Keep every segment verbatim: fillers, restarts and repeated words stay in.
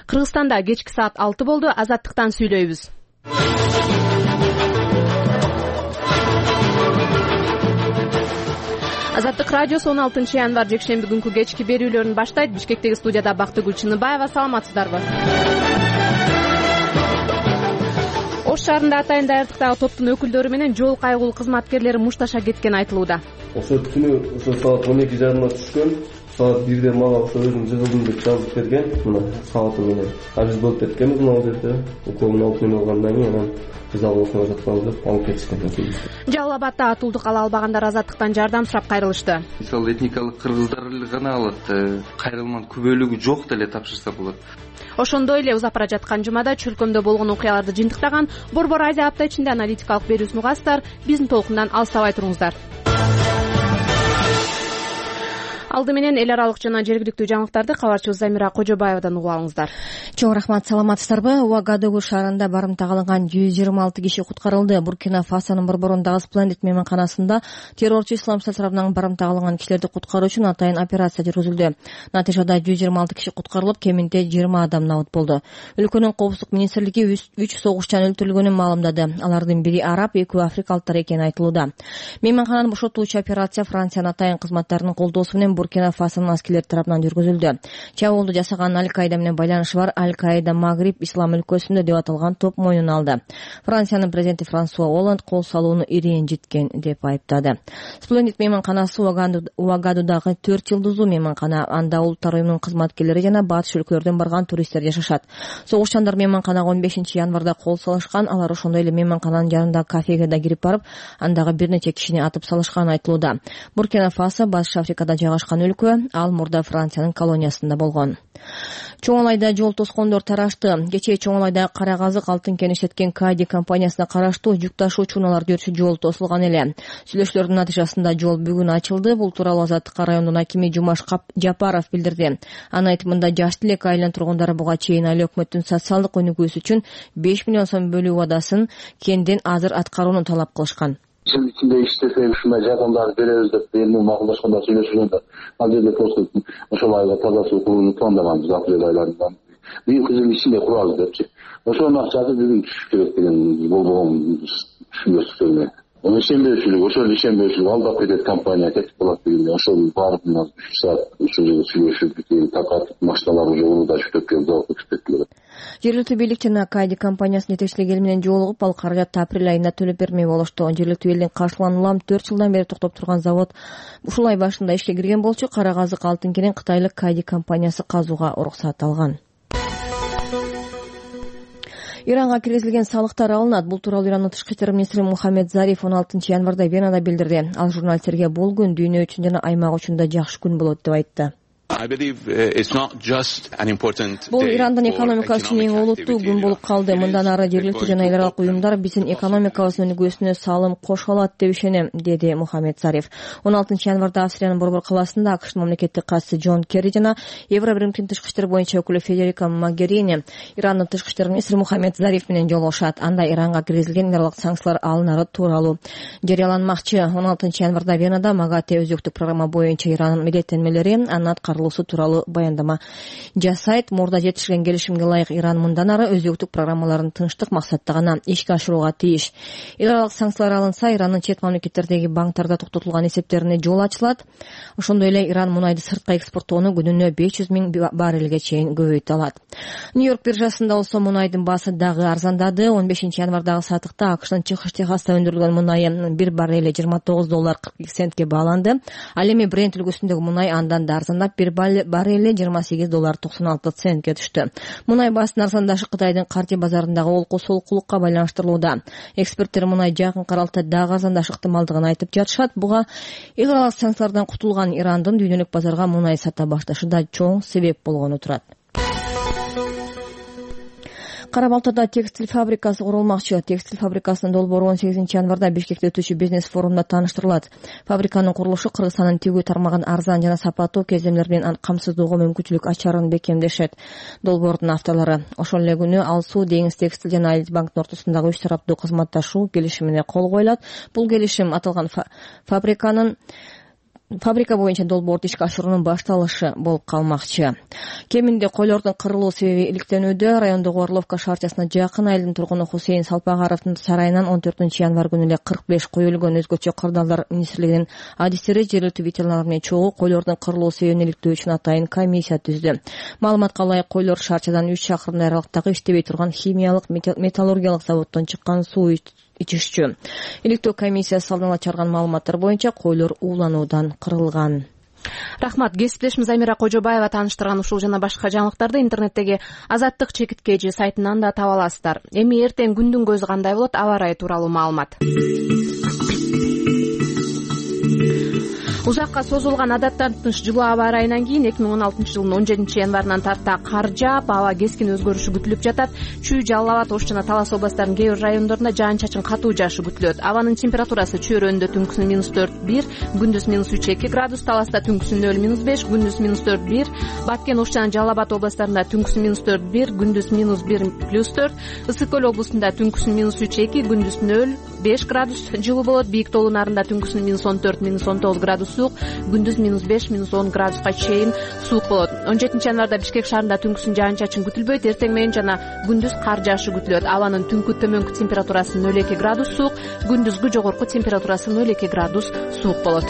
Кыргызстанда кечки саат алты болду. Азаттыктан сүйлөйбүз. Азаттык радиосу он алтынчы январь жекшемби күнкү кечки берүүлөрүн баштайт. Бишкектеги студияда Бактыгүл Чыныбаева. Саламатсыздарбы? Ош шаарында атайын даярдыктагы топтун өкүлдөрү менен жол кайгылуу кызматкерлери мушташа кеткен айтылууда. Ошо түнү ошо саат он эки жарымда түшкөн. Саат бирде мага ошо өзүм жыгылдым деп жазып берген. Мына сааты менен. Ажыз болуп кеткенбиз мына жерде. Уколун алып мен алгандан кийин анан биз алып жатканбыз деп алып кетишкен. Жалал Абадда атуулдук ала албагандар Азаттыктан жардам сурап кайрылышты. Мисалы этникалык кыргыздар эле гана алат. Кайрылман күбөлүгү жок деле тапшырса болот. Ошондой эле узап бара жаткан жумада чөлкөмдө болгон окуяларды жыйынтыктаган Борбор Азия апта ичинде аналитикалык берүүсүн угасыздар. Биздин толкундан алыстабай туруңуздар. Алды менен эл аралык жана жергиликтүү жаңылыктарды кабарчыбыз Замира Кожобаевадан угуп алыңыздар. Чоң рахмат, саламатсыздарбы? Уагадугу шаарында барымтага алынган жүз жыйырма алты киши куткарылды. Буркина Фасонун борборундагы Splendid мейманканасында террорчу исламчылар тарабынан барымтага алынган кишилерди куткаруу үчүн атайын операция жүргүзүлдү. Натыйжада жүз жыйырма алты киши куткарылып, кеминде жыйырма адам набыт болду. Өлкөнүн коопсуздук министрлиги үч согушчан өлтүрүлгөнүн маалымдады. Алардын бири араб, экөө африкалыктар экени айтылууда. Мейманкананы бошотуучу операция Франциянын атайын кызматтарынын колдоосу менен Буркина Фасонун аскерлери тарабынан жүргүзүлдү. Чабуулду жасаган Аль-Каида менен байланышы бар Аль-Каида Магриб ислам өлкөсүндө деп аталган топ мойнуна алды. Франциянын президенти Франсуа Олланд кол салууну ирэнжиткен деп айыптады. Splendid мейманканасы Уагадудагы төрт жылдыздуу мейманкана. Анда улуттар уюмунун кызматкерлери жана батыш өлкөлөрдөн барган туристтер жашашат. Согушчандар мейманканага он бешинчи январда кол салышкан. Алар ошондой эле мейманкананын жанындагы кафеге да кирип барып, андагы бир нече кишини атып салышкан айтылууда. Буркина Фасо Батыш Африкада жайгашкан өлкө, ал мурда Франциянын колониясында болгон. Чоңолайда жол тоскондор тарашты. Кечээ Чоңолайда кара казык алтын кен иштеткен Кади компаниясына караштуу жүк ташуучу унааларды жүрчү жол тосулган эле. Сүйлөшүүлөрдүн натыйжасында жол бүгүн ачылды. Бул тууралуу Азаттыкка райондун акими Жумаш Жапаров билдирди. Анын айтымында жаш тилек айылынын тургундары буга чейин айыл өкмөттүн социалдык өнүгүүсү үчүн беш миллион сом бөлүү убадасын кенден азыр аткарууну талап кылышкан. Жыл ичинде иштесе ушундай жардамдарды беребиз деп эми макулдашканда сүйлөшүлөндө ал жерде просто ошол айылга таза суу курууну пландаганбыз апрель айларында. Бийинки жыл ичинде курабыз депчи. Ошонун акчасы бүгүн түшүш керек деген болбогон сүйлөшүүлөр. Ишенбөөчүлүк, ошол ишенбөөчүлүк алдап кетет компания кетип калат деген. Ошол барып үч саат ушул жерде сүйлөшүп, такатып машиналар уже уруда жүктөп келип жолуп кетиптир. Жергиликтүү бийлик жана Кади компаниясынын жетекчилиги эл менен жолугуп, ал каражатты апрель айында төлөп бермей болушту. Жергиликтүү элдин каршылануу улам төрт жылдан бери токтоп турган завод ушул ай башында ишке кирген болчу. Кара казык алтын кенин кытайлык Кади компаниясы казууга уруксат алган. Иранга киргизилген салыктар алынат. Бул тууралуу Ирандын тышкы иштер министри Мухаммед Зариф он алтынчы январда Венада билдирди. Ал журналисттерге бул күн дүйнө үчүн жана аймак үчүн да жакшы күн болот деп айтты. Бул Ирандын экономикасы үчүн эң олуттуу күн болуп калды. Мындан ары жергиликтүү жана эл аралык уюмдар биздин экономикабыздын өнүгүүсүнө салым кошо алат деп ишенем, деди Мухаммед Зариф. он алтынчы январда Австриянын борбор калаасында АКШнын мамлекеттик катчысы Джон Керри жана Евробиримдин тышкы иштер боюнча өкүлү Федерика Могерини Ирандын тышкы иштер министри Мухаммед Зариф менен жолугушат. Анда Иранга киргизилген эл аралык санкциялар алынары тууралуу жарыяланмакчы. он алтынчы январда Венада МАГАТЭ өзөктүк программа боюнча Ирандын милдеттенмелери, анын аткарылуусу тууралуу баяндама жасайт. Мурда жетишкен келишимге ылайык Иран мындан ары өзөктүк программаларын тынчтык максатта гана ишке ашырууга тийиш. Эл аралык санкциялар алынса, Ирандын чет мамлекеттердеги банктарда токтотулган эсептерине жол ачылат. Ошондой эле Иран мунайды сыртка экспорттоону күнүнө беш жүз миң баррелге чейин көбөйтө алат. Нью-Йорк биржасында болсо мунайдын баасы дагы арзандады. он бешинчи январдагы сатыкта АКШнын Чыгыш Техаста өндүрүлгөн мунайы бир баррели жыйырма тогуз доллар кырк эки центке бааланды. Ал эми Брент үлгүсүндөгү мунай андан да арзандап бир баррели жыйырма сегиз доллар токсон алты центке түштү. Мунай баасынын арзандашы Кытайдын каржы базарындагы олку солкулукка байланыштырылууда. Эксперттер мунай жакын аралыкта дагы арзандашы ыктымалдыгын айтып жатышат. Буга эл аралык санкциялардан кутулган Ирандын дүйнөлүк базарга мунай сата башташы да чоң себеп болгону турат. Кара-Балтада текстиль фабрикасы курулмакчы. Текстиль фабрикасынын долбоору он сегизинчи январда Бишкекте өтүүчү бизнес форумда тааныштырылат. Фабриканын курулушу Кыргызстандын тигүү тармагын арзан жана сапаттуу кеземлер менен камсыздоого мүмкүнчүлүк ачарын бекемдешет. Долбоордун авторлору ошол эле күнү Ал Суу Деңиз текстиль жана Айыл банктын ортосундагы үч тараптуу кызматташуу келишимине кол коюлат. Бул келишим аталган фабриканын фабрика боюнча долбоорду ишке ашыруунун башталышы болуп калмакчы. Кеминде койлордун кырылуу себеби иликтенүүдө. Райондогу Орловка шаарчасына жакын айылдын тургуну Хусейин Салпагаровдун сарайынан он төртүнчү январь күнү эле кырк беш кой өлгөн. Өзгөчө кырдаалдар министрлигинин адистери жергиликтүү ветеринар менен чогуу койлордун кырылуу себебин иликтөө үчүн атайын комиссия түздү. Маалыматка ылайык, койлор шаарчадан үч чакырым аралыктагы иштебей турган химиялык металлургиялык заводдон чыккан суу ичишчү. Иликтөө комиссиясы алдын ала чыгарган маалыматтар боюнча койлор уулануудан кырылган. Рахмат. Кесиптешим Замира Кожобаева тааныштырган ушул жана башка жаңылыктарды интернеттеги Азаттык чекиткежи сайтынан да таба аласыздар. Эми эртең күндүн көзү кандай болот? Аба ырайы тууралуу маалымат. Узакка созулган адаттан тыныч жылуу аба ырайынан кийин эки миң он алтынчы жылдын он жетинчи январынан тарта кар жаап, аба кескин өзгөрүшү күтүлүп жатат. Чүй, Жалал Абад, Ош жана Талас областарынын кээ бир райондорунда жаан-чачын катуу жаашы күтүлөт. Абанын температурасы чөйрөндө түнкүсүн минус төрт бир, күндүз минус үч эки градус, Таласта түнкүсүн нөл минус беш, күндүз минус төрт бир, Баткен, Ош жана Жалал Абад областарында түнкүсүн минус төрт бир, күндүз минус бир плюс төрт, Ысык көл областында түнкүсүн минус үч эки, күндүз нөл беш градус жылуу болот. Бийик тоолуу нарында түнкүсүн минус он төрт минус он тогуз градус суук, күндүз минус беш минус он градуска чейин суук болот. он жетинчи январда Бишкек шаарында түнкүсүн жаан-чачын күтүлбөйт. Эртең менен жана күндүз кар жаашы күтүлөт. Абанын түнкү төмөнкү температурасы нөл эки градус суук, күндүзгү жогорку температурасы нөл эки градус суук болот.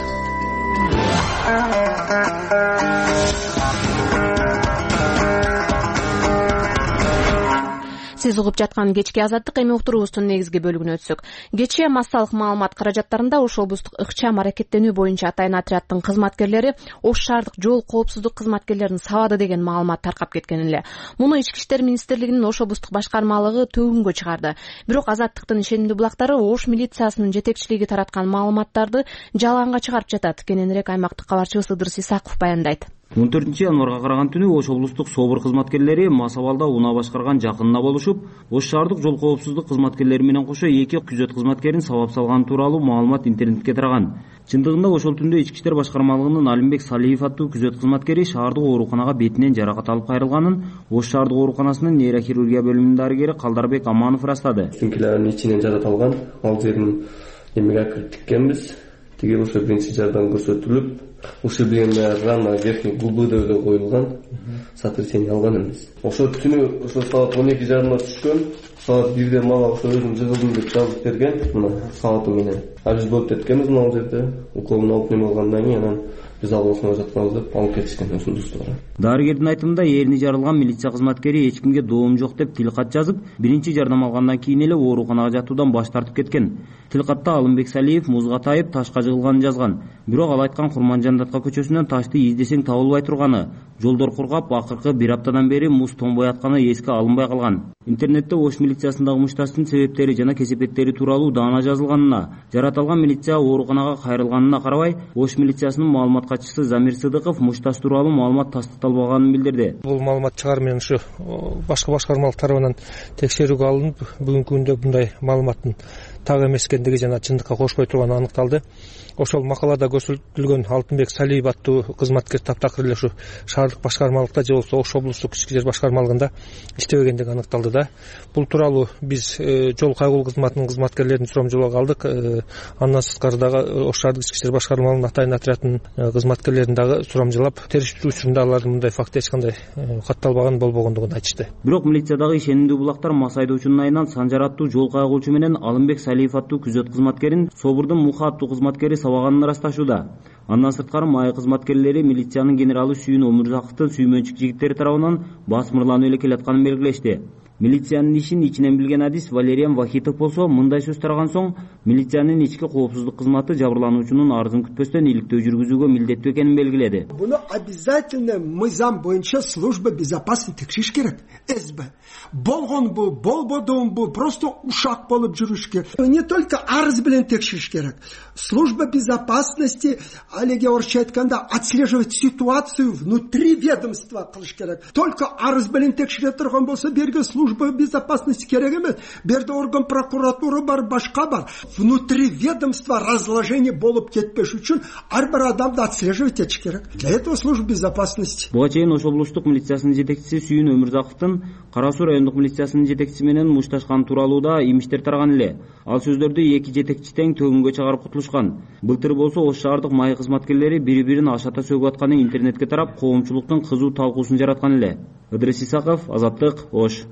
Сиз угуп жаткан кечки Азаттык. Эми уктуруубуздун негизги бөлүгүнө өтсөк. Кечээ массалык маалымат каражаттарында Ош облустук ыкчам аракеттенүү боюнча атайын отряддын кызматкерлери Ош шаардык жол коопсуздук кызматкерлерин сабады деген маалымат таркап кеткен эле. Муну Ички иштер министрлигинин Ош облустук башкармалыгы төгүнгө чыгарды. Бирок Азаттыктын ишенимдүү булактары Ош милициясынын жетекчилиги тараткан маалыматтарды жалаанга чыгарып жатат. Кененирээк аймактык кабарчыбыз Ыдырыс Исаков баяндайт. он төртүнчү январга караган түнү Ош облустук СОБУР кызматкерлери мас абалда унаа башкарган жакынына болушуп, Ош шаардык жол коопсуздук кызматкерлери менен кошо эки күзөт кызматкерин сабап салган тууралуу маалымат интернетке тараган. Чындыгында ошол түндө Ички иштер башкармалыгынын Алимбек Салиев аттуу күзөт кызматкери шаардык ооруканага бетинен жаракат алып кайрылганын Ош шаардык ооруканасынын нейрохирургия бөлүмүнүн дарыгери Калдарбек Аманов ырастады. Сүмкелердин ичинен жарат алган, ал жерин эмеге акырып тиккенбиз. Тиги ошо биринчи жардам көрсөтүлүп, ушибленная рана верхний губы деп эле коюлган, сотрясение алган эмес. Ошо түнү ошо саат он эки жарымда түшкөн, саат бирде мага ошо өзүм жыгылдым деп жазып берген, мына сааты менен. А биз болуп кеткенбиз мына жерде, уколун алып неме кылгандан кийин анан биз алгысына жатканбыз деп алып кетишкен өзүнүн достору. Дарыгердин айтымында эрини жарылган милиция кызматкери эч кимге доом жок деп тилкат жазып, биринчи жардам алгандан кийин эле ооруканага жатуудан баш тартып кеткен. Тилкатта Алымбек Салиев музга тайып ташка жыгылганын жазган. Бирок ал айткан Курманжан Датка көчөсүнөн ташты издесең табылбай турганы, жолдор кургап, акыркы бир аптадан бери муз тонбой атканы эске алынбай калган. Интернетте Ош милициясындагы мушташтын себептери жана кесепеттери тууралуу даана жазылганына, жарат алган милиция ооруканага кайрылганына карабай, Ош милициясынын маалымат катчысы Замир Сыдыков мушташ тууралуу маалымат тастыкталбаганын билдирди. Бул маалымат чыгаруу менен ушу башка башкармалык тарабынан текшерүүгө алынып, бүгүнкү күндө мындай маалыматтын так эмес экендиги жана чындыкка кошпой турганы аныкталды. Ошол макалада көрсөтүлгөн Алтынбек Салиев аттуу кызматкер таптакыр эле ушу шаардык башкармалыкта же болбосо Ош облустук ички иштер башкармалыгында иштебегендиги аныкталды да. Бул тууралуу биз жол кайгылуу кызматынын кызматкерлерин сурамжылоого алдык. Андан сырткары дагы Ош шаардык ички иштер башкармалыгынын атайын отрядынын кызматкерлерин дагы сурамжылап, териштирүү учурунда алардын мындай факт эч кандай катталбаган, болбогондугун айтышты. Бирок милициядагы ишенимдүү булактар мас айдоочунун айынан Санжар аттуу жол кайгылуучу менен Алымбек Салиев аттуу күзөт кызматкерин СОБУРдун Муха аттуу кызматкери сабаганын ырасташууда. Андан сырткары май кызматкерлери милициянын генералы Сүйүн Өмүрзаковдун сүймөнчүк жигиттери тарабынан басмырланып эле келатканын белгилешти. Милициянын ишин ичинен билген адис Валериан Вахитов болсо мындай сөз тараган соң, милициянын ички коопсуздук кызматы жабырлануучунун арызын күтпөстөн иликтөө жүргүзүүгө милдеттүү экенин белгиледи. Буну обязательно мыйзам боюнча служба безопасности текшериш керек. СБ болгон бу, болбодун бу, просто ушак болуп жүрүш керек. Не только арыз менен текшериш керек. Служба безопасности, алеге орусча айтканда, отслеживать ситуацию внутри ведомства кылыш керек. Только арыз менен текшере турган болсо, берге служба служба безопасности керек емес. Берде орган прокуратура бар, башка бар. Внутри ведомства разложение болып кетпеш үчүн ар бир адамды отслеживать этиш керек. Для этого служба безопасности. Буга чейин Ош облустук милициясынын жетекчиси Сүйүн Өмүрзаковдун Кара Суу райондук милициясынын жетекчиси менен мушташкан тууралуу да имиштер тараган эле. Ал сөздөрдү эки жетекчи тең төгүнгө чыгарып кутулушкан. Былтыр болсо Ош шаардык май кызматкерлери бири-бирин ашата сөгүп атканы интернетке тарап, коомчулуктун кызуу талкуусун жараткан эле. Ыдырыс Исаков, Азаттык, Ош.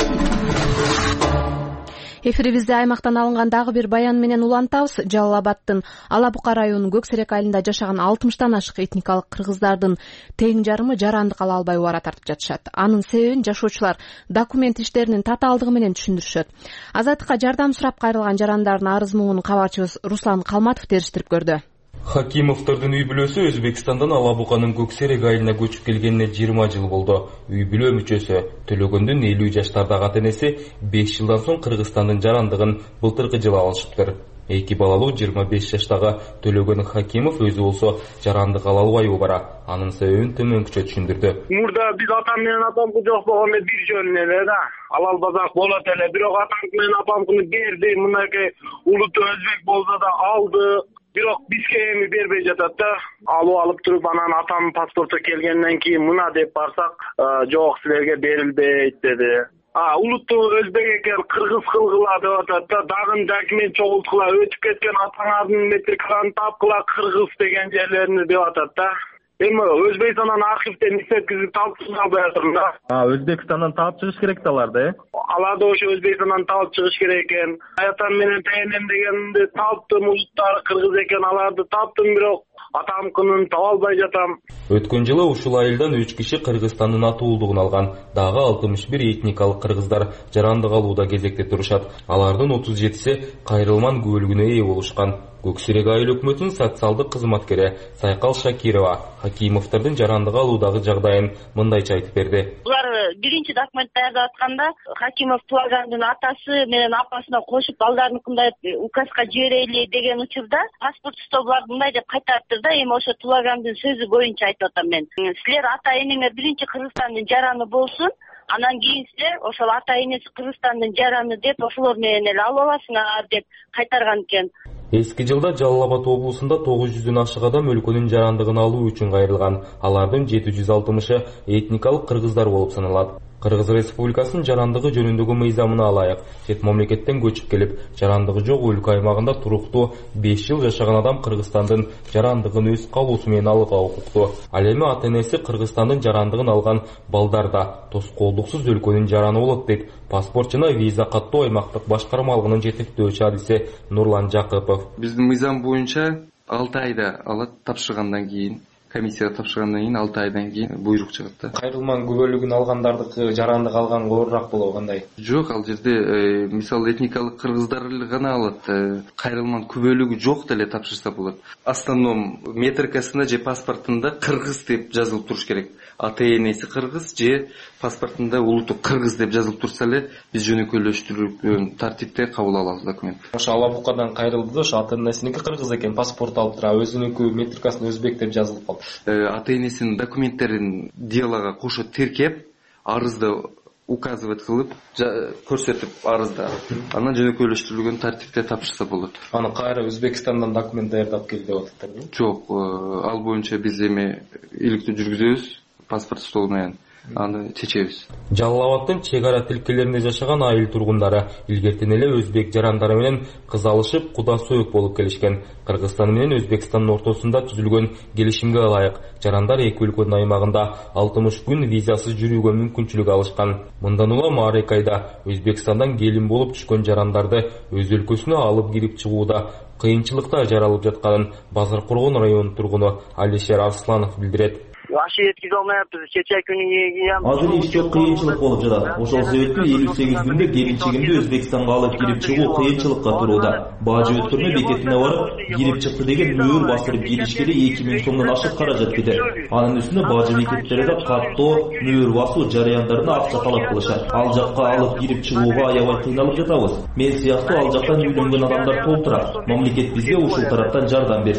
Эфирибизде аймактан алынган дагы бир баян менен улантабыз. Жалал Абадтын Ала Бука районунун Көксерек айылында жашаган алтымыштан ашык этникалык кыргыздардын тең жарымы жарандык ала албай убара тартып жатышат. Анын себебин жашоочулар документ иштеринин татаалдыгы менен түшүндүрүшөт. Азаттыкка жардам сурап кайрылган жарандардын арыз муңун кабарчыбыз Руслан Калматов териштирип көрдү. Хакимовдордун үй бүлөсү Өзбекстандан Ала Буканын Көксерек айылына көчүп келгенине жыйырма жыл болду. Үй бүлө мүчөсү Төлөгөндүн элүү жаштардагы ата-энеси беш жылдан соң Кыргызстандын жарандыгын былтыркы жылы алышыптыр. Эки балалуу жыйырма беш жаштагы Төлөгөн Хакимов өзү болсо жарандык ала албай убара. Анын себебин төмөнкүчө түшүндүрдү. Мурда биз атам менен апамды жок болгондо бир жөн эле да. Ала албасак болот эле. Бирок атам менен апамды берди. Мынакей улуттуу өзбек болсо да алды. Бирок бизге эми бербей жатат да. Алып алып туруп анан атам паспорту келгенден кийин мына деп барсак, жок силерге берилбейт деди. А улуттуу өзбек экен, кыргыз кылгыла деп атат да. Дагы документ чогулткыла, өтүп кеткен атаңардын метриканы тапкыла кыргыз деген жерлерини деп атат да. Эми Өзбекстандан архивден эсеткизип талып чыгып албай атырмын да. А Өзбекстандан талып чыгыш керек да аларды, э? Аларды ошо Өзбекстандан талып чыгыш керек экен. Аятам менен тегенем дегенди таптым, улуттары кыргыз экен, аларды таптым, бирок атамкынын таба албай жатам. Өткөн жылы ушул айылдан үч киши Кыргызстандын атуулдугун алган. Дагы алтымыш бир этникалык кыргыздар жарандык алууда кезекте турушат. Алардын отуз жетиси кайрылман күбөлүгүнө ээ болушкан. Көксерек айыл өкмөтүнүн социалдык кызматкери Сайкал Шакирова Хакимовдордун жарандык алуудагы жагдайын мындайча айтып берди. Булар биринчи документ даярдап атканда Хакимов Тулагандын атасы менен апасына кошуп балдарыныкындай указга жиберели деген учурда паспорт уста булар мындай деп кайтарыптыр да. Эми ошо Тулагандын сөзү боюнча айтып атам мен. Силер ата энеңер биринчи Кыргызстандын жараны болсун. Анан кийин силер ошол ата энеси Кыргызстандын жараны деп ошолор менен эле алып аласыңар деп кайтарган экен. Эски жылда Жалал Абад облусунда тогуз жүздөн ашык адам өлкөнүн жарандыгын алуу үчүн кайрылган. Алардын жети жүз алтымышы этникалык кыргыздар болуп саналат. Кыргыз Республикасынын жарандыгы жөнүндөгү мыйзамына ылайык чет мамлекеттен көчүп келип, жарандыгы жок өлкө аймагында туруктуу беш жыл жашаган адам Кыргызстандын жарандыгын өз калуусу менен алууга укуктуу. Ал эми ата-энеси Кыргызстандын жарандыгын алган балдар да тоскоолдуксуз өлкөнүн жараны болот дейт паспорт жана виза каттоо аймактык башкармалыгынын жетектөөчү адиси Нурлан Жакыпов. Биздин мыйзам боюнча алты айда алат, тапшыргандан кийин комиссияга тапшыргандан кийин алты айдан кийин буйрук чыгат да. Кайрылман күбөлүгүн алгандардыкы жарандык алганга оорураак болобу кандай? Жок, ал жерде мисалы этникалык кыргыздар гана алат. Кайрылман күбөлүгү жок деле тапшырса болот. Основном метрикасында же паспортунда кыргыз деп жазылып туруш керек. Ата энеси кыргыз же паспортунда улутту кыргыз деп жазылып турса эле биз жөнөкөйлөштүрүлгөн тартипте кабыл алабыз документ. Ошо Ала Букадан кайрылды да, ошо ата энесиники кыргыз экен, паспорт алып тура, өзүнүкү метрикасын өзбек деп жазылып калды. Ата энесинин документтерин делага кошо тиркеп, арызды указывать кылып, көрсөтүп арызда, анан жөнөкөйлөштүрүлгөн тартипте тапшырса болот. Аны кайра Өзбекстандан документ даярдап келди деп атат. Жок, ал боюнча биз эми иликтөө жүргүзөбүз, паспорт стол менен. Аны чечебиз. Жалал Абадтын чек ара тилкелеринде жашаган айыл тургундары илгертен эле өзбек жарандары менен кыз алышып, куда сөөк болуп келишкен. Кыргызстан менен Өзбекстандын ортосунда түзүлгөн келишимге ылайык жарандар эки өлкөнүн аймагында алтымыш күн визасыз жүрүүгө мүмкүнчүлүк алышкан. Мындан улам ар эки айда Өзбекстандан келин болуп түшкөн жарандарды өз өлкөсүнө алып кирип чыгууда кыйынчылыкта жаралып жатканын Базар Коргон районунун тургуну Алишер Арсланов билдирет. Ашы жеткизе албайбыз. Кече күнү кийин азыр иште кыйынчылык болуп жатат. Ошол себептен элүү сегиз күндө келинчигимди Өзбекстанга алып кирип чыгуу кыйынчылыкка турууда. Бажы өткөрмө бекетине барып, кирип чыкты деген мөөр бастырып келишкеде эки миң сомдон ашык каражат кетет. Анын үстүнө бажы бекеттерде каттоо, мөөр басуу жарыяндарына акча талап кылышат. Ал жакка алып кирип чыгууга аябай кыйналып жатабыз. Мен сыяктуу ал жактан үйлөнгөн адамдар толтура. Мамлекет бизге ушул тараптан жардам берсе.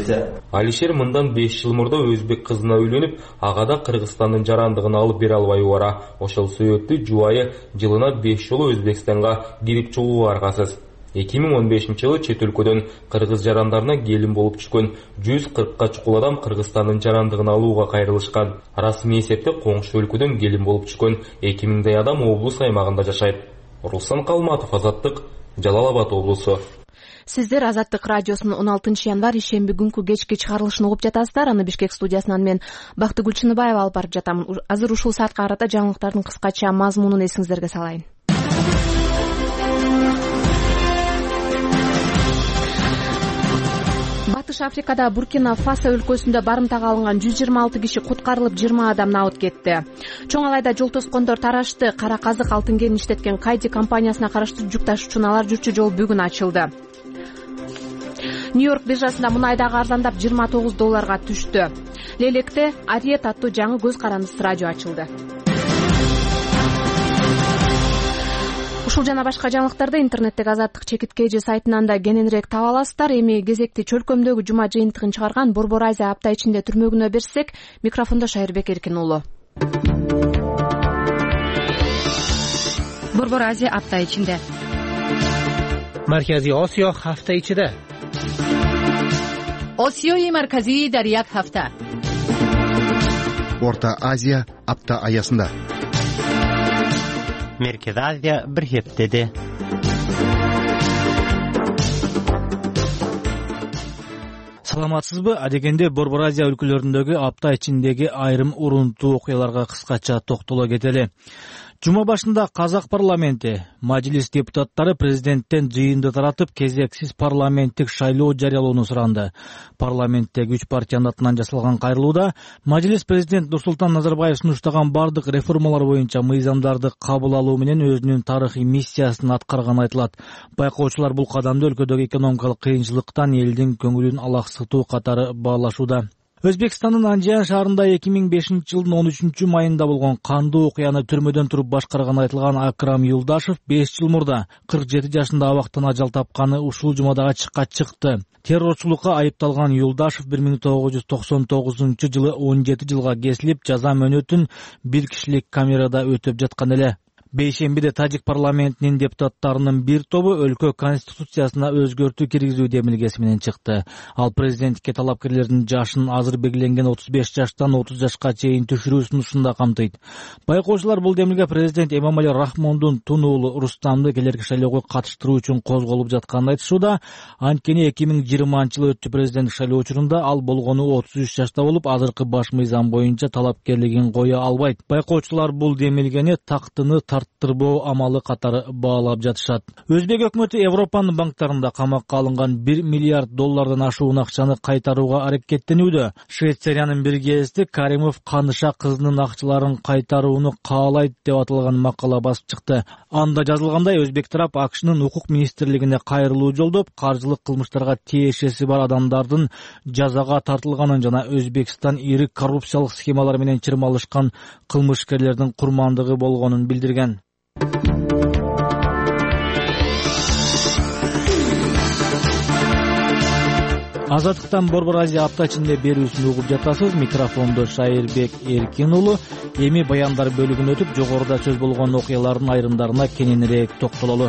Алишер мындан беш жыл мурда өзбек кызына үйлөнүп, ага да Кыргызстандын жарандыгын алып бере албай бара. Ошол себептүү жубайы жылына беш жолу Өзбекстанга кирип чыгууга аргасыз. эки миң он бешинчи жылы чет өлкөдөн кыргыз жарандарына келин болуп түшкөн жүз кыркка чукул адам Кыргызстандын жарандыгын алууга кайрылышкан. Расмий эсепте коңшу өлкөдөн келин болуп түшкөн эки миңдей адам облус аймагында жашайт. Руслан Калматов, Азаттык, Жалал Абад облусу. Сиздер Азаттык радиосунун он алтынчы январь ишемби күнкү кечки чыгарылышын угуп жатасыздар. Аны Бишкек студиясынан мен Бактыгүл Чыныбаева алып барып жатам. Азыр ушул саатка карата жаңылыктардын кыскача мазмунун эсиңиздерге салайын. Батыш Африкада Буркина Фасо өлкөсүндө барымтага алынган жүз жыйырма алты киши куткарылып, жыйырма адам набыт кетти. Чоң Алайда жол тоскондор тарашты. Кара казык алтын кенин иштеткен Кайди компаниясына караштуу жүк ташуучуналар жүрчү жол бүгүн ачылды. Нью-Йорк биржасында мунайдагы арзандап жыйырма тогуз долларга түштү. Лелекте Ариет аттуу жаңы көз карандысыз радио ачылды. Ушул жана башка жаңылыктарды интернеттеги Азаттык чекит же сайтынан да кененирээк таба аласыздар. Эми кезекти чөлкөмдөгү жума жыйынтыгын чыгарган Борбор Азия апта ичинде түрмөгүнө берсек, микрофондо Шайырбек Эркин уулу. Борбор Азия апта ичинде. Маркази Осиё ҳафта ичида. Осиёи марказӣ дар як ҳафта. Орта Азия апта аясында. Merkez Азия bir heftede. Саламатсызбы? Адегенде Борбор Азия өлкөлөрүндөгү апта ичиндеги айрым урунтуу окуяларга кыскача токтоло кетели. Жума башында Казак парламенти Мажилис депутаттары президенттен жыйынды таратып, кезексиз парламенттик шайлоо жарыялоону суранды. Парламенттеги үч партиянын атынан жасалган кайрылууда Мажилис президент Нурсултан Назарбаев сунуштаган бардык реформалар боюнча мыйзамдарды кабыл алуу менен өзүнүн тарыхый миссиясын аткарганы айтылат. Байкоочулар бул кадамды өлкөдөгү экономикалык кыйынчылыктан элдин көңүлүн алаксытуу катары баалашууда. Өзбекстандын Анжиян шаарында эки миң бешинчи жылдын он үчүнчү майында болгон кандуу окуяны түрмөдөн туруп башкарганы айтылган Акрам Юлдашев беш жыл мурда кырк жети жашында абактан ажал тапканы ушул жумада ачыкка чыкты. Террорчулукка айыпталган Юлдашев бир миң тогуз жүз токсон тогузунчу жылы он жети жылга кесилип, жаза мөөнөтүн бир кишилик камерада өтөп жаткан эле. Бейшембиде Тажик парламентинин депутаттарынын бир тобу өлкө конституциясына өзгөртүү киргизүү демилгеси менен чыкты. Ал президенттикке талапкерлердин жашын азыр белгиленген отуз беш жаштан отуз жашка чейин түшүрүү сунушун да камтыйт. Байкоочулар бул демилге президент Эмомали Рахмондун тун уулу Рустамды келерки шайлоого катыштыруу үчүн козголуп жатканын айтышууда. Анткени эки миң жыйырманчы жылы өттү президенттик шайлоо учурунда ал болгону отуз үч жашта болуп, азыркы баш мыйзам боюнча талапкерлигин кое албайт. Байкоочулар бул демилгени тактыны тарттырбоо амалы катары баалап жатышат. Өзбек өкмөтү Европанын банктарында камакка алынган бир миллиард доллардан ашуун акчаны кайтарууга аракеттенүүдө. Швейцариянын бир гезити Каримов Каныша кызынын акчаларын кайтарууну каалайт деп аталган макала басып чыкты. Анда жазылгандай, өзбек тарап АКШнын укук министрлигине кайрылуу жолдоп, каржылык кылмыштарга тиешеси бар адамдардын жазага тартылганын жана Өзбекстан ири коррупциялык схемалар менен чырмалышкан кылмышкерлердин курмандыгы болгонун билдирген. Азаттыктан Борбор Азия апта ичинде берүүсүн угуп жатасыз. Микрофондо Шайырбек Эркин уулу. Эми баяндар бөлүгүнө өтүп, жогоруда сөз болгон окуялардын айрымдарына кененирээк токтололу.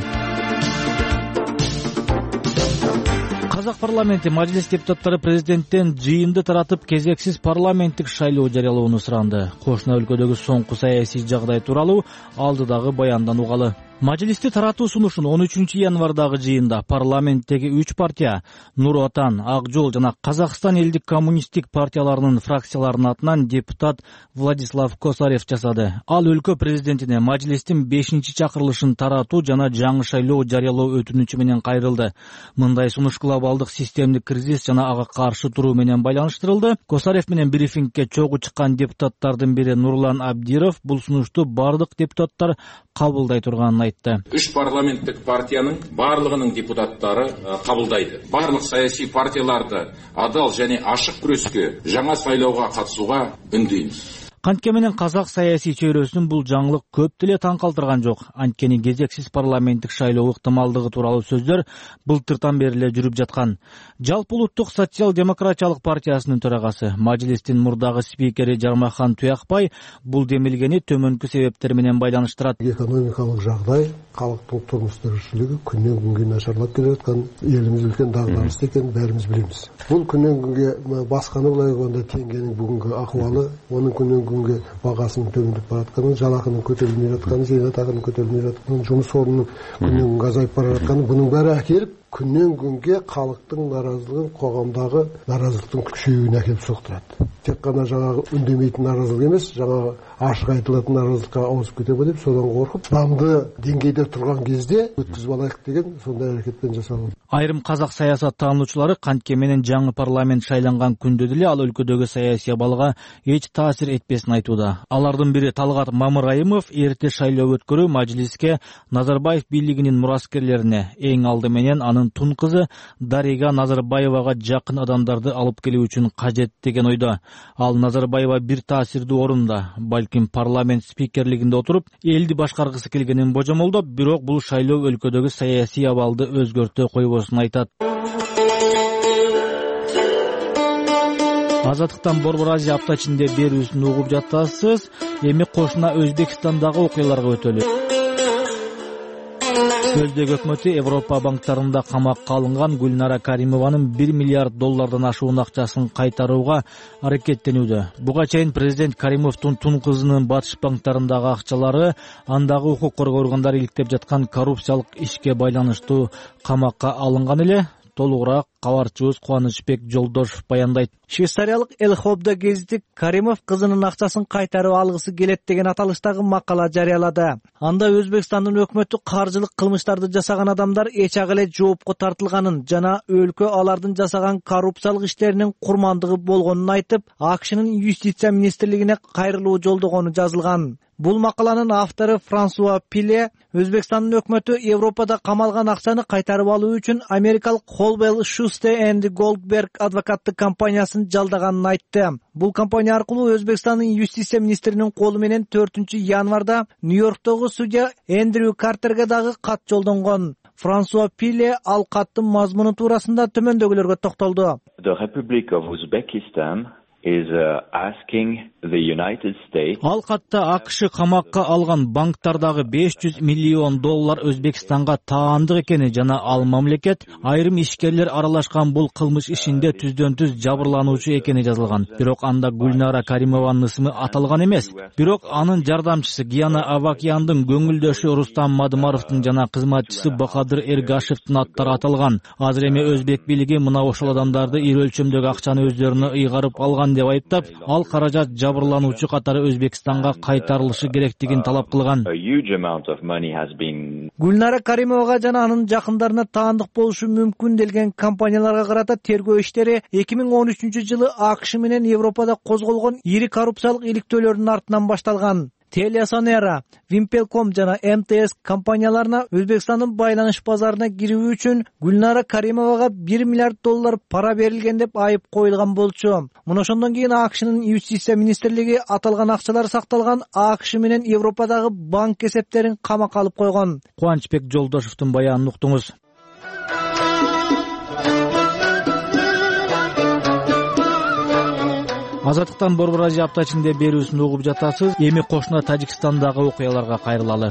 Казак парламенти Мажилис депутаттары президенттен жыйынды таратып, кезексиз парламенттик шайлоо жарыялоону суранды. Кошуна өлкөдөгү соңку саясий жагдай тууралуу алдыдагы баяндан угалы. Мажилисти таратуу сунушун он үчүнчү январдагы жыйында парламенттеги үч партия Нур Отан, Ак Жол жана Казакстан элдик коммунисттик партияларынын фракцияларынын атынан депутат Владислав Косарев жасады. Ал өлкө президентине Мажилистин бешинчи чакырылышын таратуу жана жаңы шайлоо жарыялоо өтүнүчү менен кайрылды. Мындай сунуш глобалдык системдик кризис жана ага каршы туруу менен байланыштырылды. Косарев менен брифингке чогуу чыккан депутаттардын бири Нурлан Абдиров бул сунушту бардык депутаттар кабылдай турганын айтты. Үч парламенттик партиянын барлыгынын депутаттары кабылдайды. Барлык саясий партияларды адал және ашык күрөскө, жаңа сайлоого катышууга үндөйбүз. Кантке менен казак саясий чөйрөсүнүн бул жаңылык көп деле таң калтырган жок. Анткени кезексиз парламенттик шайлоо ыктымалдыгы тууралуу сөздөр былтыртан бери эле жүрүп жаткан. Жалпы улуттук социал-демократиялык партиясынын төрагасы, Majлистин мурдагы спикери Жармахан Туякбай бул демилгени төмөнкү себептер менен байланыштырат. Экономикалык жагдай, калктын турмуш тиричилиги күнөн күнгө начарлап келе жаткан, элибиз үлкен дагдарыста экенин баарыбыз билебиз. Бул күнөн күнгө басканы былай койгондо теңгенин бүгүнкү акыбалы, онун күнөн күнгө багасынын төмөндөп баратканы, жалакынын көтөрүлмөй жатканы, зейнетакынын көтөрүлмөй жатканы, жумуш орнунун күнөн күнгө азайып бара жатканы, бунун баары акелип күнөн күнгө калктын нааразылыгын, коомдогу нааразылыктын күчөйүүнү акелип соктурат. Тек гана жанагы үндемейтин нааразылык эмес, жанагы ашык айтылатын нааразылыкка ауысып кетеби деп содан коркуп, бамды деңгейде турган кезде өткүзүп алайык деген сондай аракетпен жасалган. Айрым казак саясат таануучулары кантке менен жаңы парламент шайланган күндө деле ал өлкөдөгү саясий абалга эч таасир этпесин айтууда. Алардын бири Талгат Мамырайымов эрте шайлоо өткөрүү Majлиске Назарбаев бийлигинин мураскерлерине, эң алды менен анын тун кызы Дарига Назарбаевага жакын адамдарды алып келүү үчүн кажет деген ойдо. Ал Назарбаева бир таасирдүү орунда, балким парламент спикерлигинде отуруп, элди башкаргысы келгенин божомолдоп, бирок бул шайлоо өлкөдөгү саясий абалды өзгөртө койбосун айтат. Азаттыктан Борбор Азия апта ичинде берүүсүн угуп жатасыз. Эми кошуна Өзбекстандагы окуяларга өтөлү. Өзбек өкмөтү Европа банктарында камакка алынган Гүлнара Каримованын бир миллиард доллардан ашуун акчасын кайтарууга аракеттенүүдө. Буга чейин президент Каримовдун тун кызынын батыш банктарындагы акчалары андагы укук коргоо органдары иликтеп жаткан коррупциялык ишке байланыштуу камакка алынган эле. Толугураак кабарчыбыз Кубанычбек Жолдошев баяндайт. Швейцариялык Элхобда гезити Каримов кызынын акчасын кайтарып алгысы келет деген аталыштагы макала жарыялады. Анда Өзбекстандын өкмөтү каржылык кылмыштарды жасаган адамдар эч ак эле жоопко тартылганын жана өлкө алардын жасаган коррупциялык иштеринин курмандыгы болгонун айтып, АКШнын юстиция министрлигине кайрылуу жолдогону жазылган. Бул макаланын автору Франсуа Пиле Өзбекстандын өкмөтү Европада камалган акчаны кайтарып алуу үчүн америкалык Холбел Шусте энд Голдберг адвокаттык компаниясын жалдаганын айтты. Бул компания аркылуу Өзбекстандын юстиция министринин колу менен төртүнчү январда Нью-Йорктогу судья Эндрю Картерге дагы кат жолдонгон. Франсуа Пиле ал каттын мазмуну туурасында төмөндөгүлөргө токтолду. The Republic of Uzbekistan is uh, asking the United States. Ал катта АКШ камакка алган банктардагы беш жүз миллион доллар Өзбекстанга таандык экени жана ал мамлекет айрым ишкерлер аралашкан бул кылмыш ишинде түздөн түз жабырлануучу экени жазылган. Бирок анда Гүлнара Каримованын ысымы аталган эмес. Бирок анын жардамчысы Гияна Авакияндын көңүлдөшү Рустам Мадымаровдун жана кызматчысы Бахадыр Эргашевдин аттары аталган. Азыр эми өзбек бийлиги мына ошол адамдарды ири өлчөмдөгү акчаны өздөрүнө ыйгарып алган деп айыптап, ал каражат жабырлануучу катары Өзбекстанга кайтарылышы керектигин талап кылган. Гүлнара Каримовага жана анын жакындарына таандык болушу мүмкүн делген компанияларга карата тергөө иштери эки миң он үчүнчү жылы АКШ менен Европада козголгон ири коррупциялык иликтөөлөрдүн артынан башталган. Телесонера, Вимпелком жана эм тэ эс компанияларына Өзбекстандын байланыш базарына кирүү үчүн Гүлнара Каримовага бир миллиард доллар пара берилген деп айып коюлган болчу. Мына ошондон кийин АКШнын юстиция министрлиги аталган акчалар сакталган АКШ менен Европадагы банк эсептерин камакка алып койгон. Кубанычбек Жолдошевдун баянын уктуңуз. Азаттыктан Борбор Азия апта ичинде берүүсүн угуп жатасыз. Эми кошуна Тажикстандагы окуяларга кайрылалы.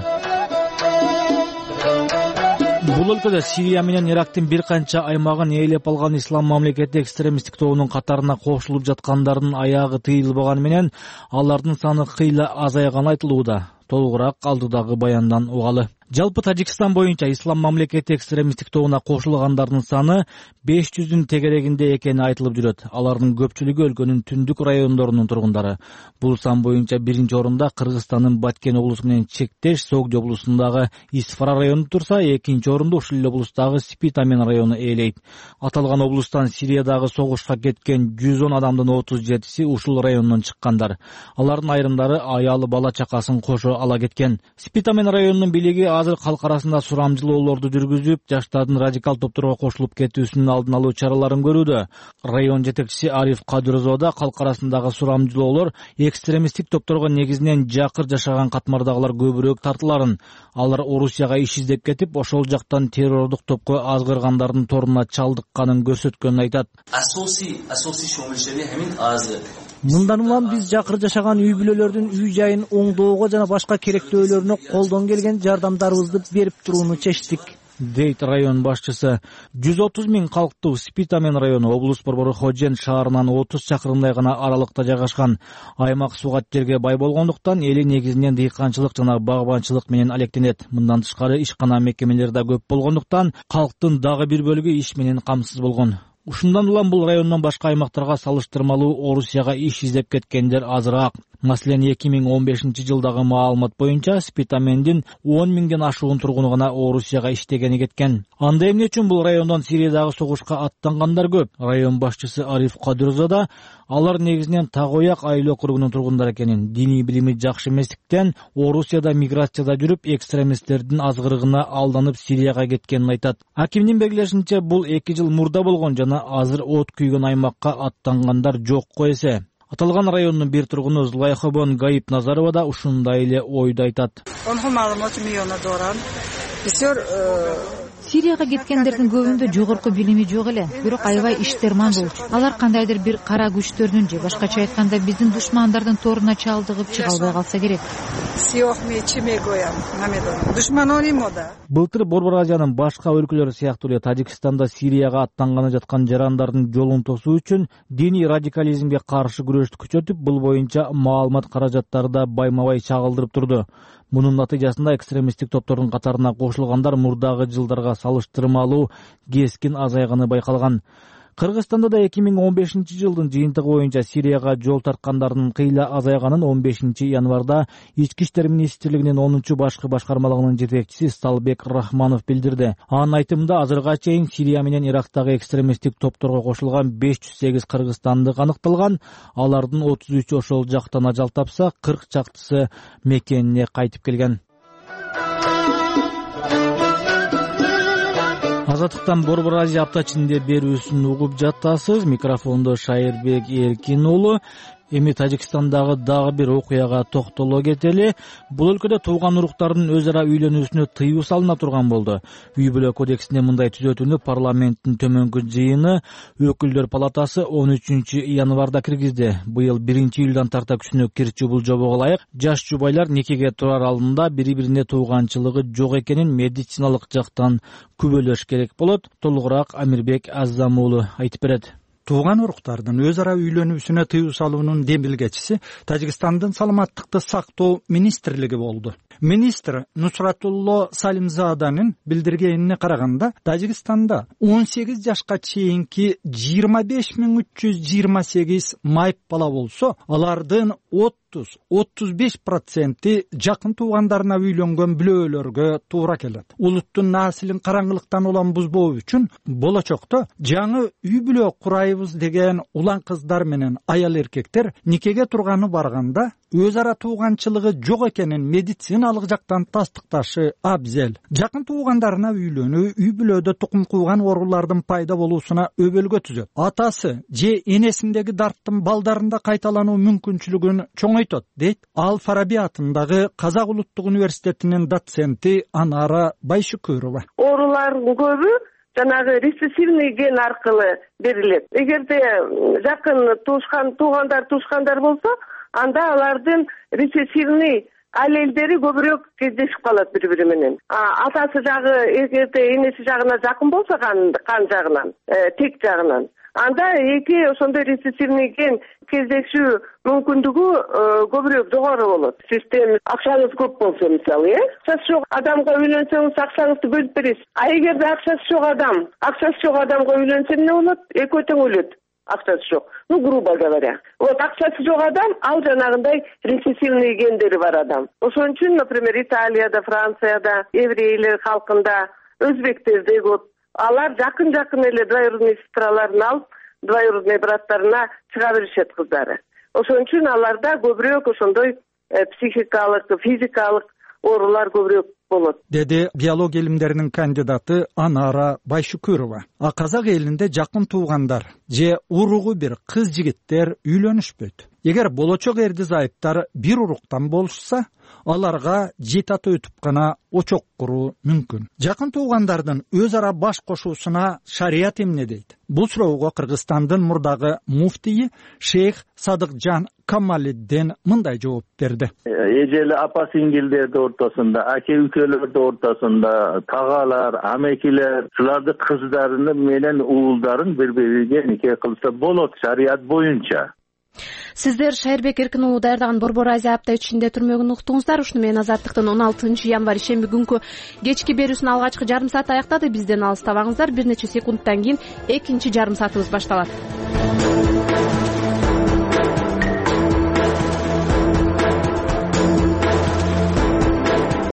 Бул өлкөдө Сирия менен Ирактын бир канча аймагын ээлеп алган ислам мамлекети экстремисттик тобунун катарына кошулуп жаткандардын аягы тыйылбаганы менен алардын саны кыйла азайганы айтылууда. Толугураак алдыдагы баяндан угалы. Жалпы Тажикстан боюнча ислам мамлекети экстремисттик тобуна кошулгандардын саны беш жүздүн тегерегинде экени айтылып жүрөт. Алардын көпчүлүгү өлкөнүн түндүк райондорунун тургундары. Бул сан боюнча биринчи орунда Кыргызстандын Баткен облусу менен чектеш Согди облусундагы Исфара району турса, экинчи орунду ушул эле облустагы Спитамен району ээлейт. Аталган облустан Сириядагы согушка кеткен жүз он адамдын отуз жетиси ушул райондон чыккандар. Алардын айрымдары аялы бала чакасын кошо ала кеткен. Спитамен районунун бийлиги азыр калк арасында сурамжылоолорду жүргүзүп, жаштардын радикал топторго кошулуп кетүүсүнүн алдын алуу чараларын көрүүдө. Район жетекчиси Ариф Кадырозо да калк арасындагы сурамжылоолор экстремисттик топторго негизинен жакыр жашаган катмардагылар көбүрөөк тартыларын, алар Орусияга иш издеп кетип, ошол жактан террордук топко азгыргандардын торуна чалдыкканын көрсөткөнүн айтат. Мындан улам биз жакыр жашаган үй бүлөлөрдүн үй жайын оңдоого жана башка керектөөлөрүнө колдон келген жардамдарыбызды берип турууну чечтик, дейт район башчысы. жүз отуз миң калктуу Спитамен району облус борбору Хожен шаарынан отуз чакырымдай гана аралыкта жайгашкан. Аймак сугат жерге бай болгондуктан эли негизинен дыйканчылык жана багбанчылык менен алектенет. Мындан тышкары ишкана мекемелери да көп болгондуктан калктын дагы бир бөлүгү иш менен камсыз болгон. Ушундан улам бул райондон башка аймактарга салыштырмалуу Орусияга иш издеп кеткендер азыраак. Маселен, эки миң он бешинчи жылдагы маалымат боюнча Спитамендин он миңден ашуун тургуну гана Орусияга иштегени кеткен. Анда эмне үчүн бул райондон Сириядагы согушка аттангандар көп? Район башчысы Ариф Кадырозо да алар негизинен Тагояк айыл округунун тургундары экенин, диний билими жакшы эместиктен Орусияда миграцияда жүрүп, экстремисттердин азгырыгына алданып Сирияга кеткенин айтат. Акимдин белгилешинче, бул эки жыл мурда болгон жана азыр от күйгөн аймакка аттангандар жокко эсе. Аталган райондун бир тургуну Зулайхобон Гаип Назарова да ушундай эле ойду айтат. Сирияга кеткендердин көбүндө жогорку билими жок эле, бирок аябай иштерман болчу. Алар кандайдыр бир кара күчтөрдүн же башкача айтканда биздин душмандардын торуна чалдыгып чыга албай калса керек. Былтыр Борбор Азиянын башка өлкөлөрү сыяктуу эле Тажикстанда Сирияга аттанганы жаткан жарандардын жолун тосуу үчүн диний радикализмге каршы күрөштү күчөтүп, бул боюнча маалымат каражаттары да байма-бай чагылдырып турду. Мунун натыйжасында экстремисттик топтордун катарына кошулгандар мурдагы жылдарга салыштырмалуу кескин азайганы байкалган. Кыргызстанда да эки миң он бешинчи жылдын жыйынтыгы боюнча Сирияга жол тарткандардын кыйла азайганын он бешинчи январда Ички иштер министрлигинин онунчу башкы башкармалыгынын жетекчиси Сталбек Рахманов билдирди. Анын айтымында, азырга чейин Сирия менен Ирактагы экстремисттик топторго кошулган беш жүз сегиз кыргызстандык аныкталган. Алардын отуз үчү ошол жактан ажал тапса, кырк чактысы мекенине кайтып келген. Азаттыктан Борбор Азия апта ичинде берүүсүн угуп жатасыз. Микрофондо Шайырбек Эркин уулу. Эми Тажикстандагы дагы бир окуяга токтоло кетели. Бул өлкөдө тууган уруктардын өз ара үйлөнүүсүнө тыюу салына турган болду. Үй бүлө кодексине мындай түзөтүүнү парламенттин төмөнкү жыйыны Өкүлдөр палатасы он үчүнчү январда киргизди. Быйыл биринчи июлдан тарта күчүнө кирчү бул жобого ылайык жаш жубайлар никеге турар алдында бири-бирине тууганчылыгы жок экенин медициналык жактан күбөлөш керек болот. Толугураак Амирбек Аззам уулу айтып берет. Тууган уруктардын өз ара үйлөнүүсүнө тыюу салуунун демилгечиси Тажикстандын саламаттыкты сактоо министрлиги болду. Министр Нусратулло Салимзаданын билдиргенине караганда, Тажикстанда он сегиз жашка чейинки жыйырма беш миң үч жүз жыйырма сегиз майып бала болсо, алардын отуз отуз беш проценти жакын туугандарына үйлөнгөн бүлөлөргө туура келет. Улуттун наслин караңгылыктан улам бузбоо үчүн болочокто жаңы үй бүлө курайбыз деген улан кыздар менен аял эркектер никеге турганы барганда өз ара тууганчылыгы жок экенин медициналык жактан тастыкташы абзел. Жакын туугандарына үйлөнүү үй бүлөдө тукум кууган оорулардын пайда болуусуна өбөлгө түзөт. Атасы же энесиндеги дарттын балдарында кайталануу мүмкүнчүлүгүн чоңойтот, дейт Ал Фараби атындагы Казак улуттук университетинин доценти Анара Байшыкөрова. Оорулардын көбү жанагы рецессивный ген аркылы берилет. Эгерде жакын туушкан туугандар туушкандар болсо, анда алардын рецессивный аллелдери көбүрөөк кездешип калат бири-бири менен. Атасы жагы эгерде энеси жагына жакын болсо кан жагынан, тек жагынан, анда эки ошондой рецессивный ген кездешүү мүмкүндүгү көбүрөөк жогору болот. Система акчаңыз көп болсо, мисалы, э, акчасы жок адамга үйлөнсөңүз акчаңызды бөлүп бересиз. А эгерде акчасы жок адам, акчасы жок адамга үйлөнсө эмне болот? Экөө тең өлөт. Акчасы жок. Ну, грубо говоря. Вот акчасы жок адам, ал жанагындай рецессивный гендери бар адам. Ошон үчүн, например, Италияда, Францияда, еврейлер калкында, өзбектерде көп. Алар жакын-жакын эле двоюродный сестраларын алып, двоюродный браттарына чыга беришет кыздары. Ошон үчүн аларда көбүрөөк ошондой психикалык физикалык оорулар көбүрөөк болот, деди биология илимдеринин кандидаты Анара Байшүкүрова. А казак элинде жакын туугандар же уругу бир кыз жигиттер үйлөнүшпөйт. Эгер болочок эрди зайыптар бир уруктан болушса, аларга жети ата өтүп гана очок куруу мүмкүн. Жакын туугандардын өз ара баш кошуусуна шарият эмне дейт? Бул суроого Кыргызстандын мурдагы муфтийи Шейх Садыкжан Камалиддин мындай жооп берди. Эжели апа сиңдилдердин ортосунда, аке үкөлөрдүн ортосунда тагалар, амекилер, шулардын кыздарын менен уулдарын бири-бириге нике кылса болот шарият боюнча. Сиздер Шайырбек Эркин уулу даярдаган Борбор Азия апта ичинде түрмөгүн уктуңуздар. Ушуну менен Азаттыктын он алтынчы январь шемби күнкү кечки берүүсүнүн алгачкы жарым сааты аяктады. Бизден алыстабаңыздар. Бир нече секундтан кийин экинчи жарым саатыбыз башталат.